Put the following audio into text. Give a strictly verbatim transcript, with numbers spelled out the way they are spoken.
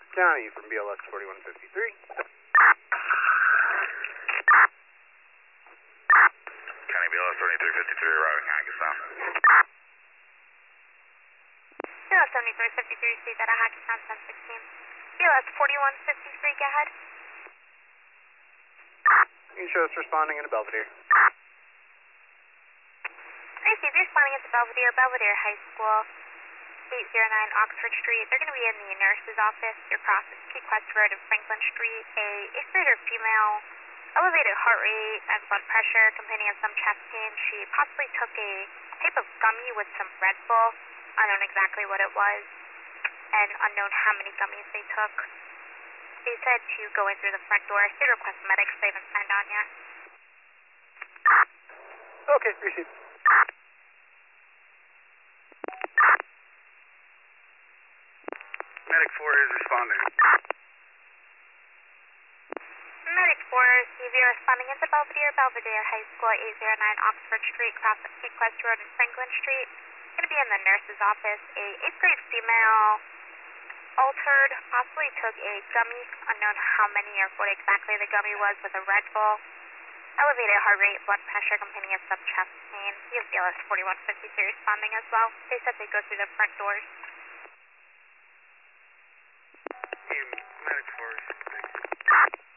County from B L S forty-one fifty-three. County B L S seventy-three fifty-three arriving Hackettstown. B L S seventy-three fifty-three, state that at Hackettstown ten sixteen. B L S forty-one fifty-three, go ahead. You can show us responding into Belvedere. Receive, you're responding into Belvedere, Belvedere High School, eight oh nine Oxford Street. They're going to be in the nurse's office. You're across Sequest Road and Franklin Street. A eighth grader female, elevated heart rate and blood pressure, complaining of some chest pain. She possibly took a type of gummy with some Red Bull. Unknown exactly what it was, and unknown how many gummies they took. They said to go in through the front door. They request medics. They haven't signed on yet. Okay, received. Medic four is responding. Medic four, receive, you're responding into Belvedere, Belvedere High School, eight oh nine Oxford Street, across Sequest Road and Franklin Street. Going to be in the nurse's office. A eighth grade female, altered, possibly took a gummy, unknown how many or what exactly the gummy was, with a Red Bull. Elevated heart rate, blood pressure, complaining of some chest pain. We have B L S forty-one fifty-three responding as well. They said they go through the front doors. Medic four is responding.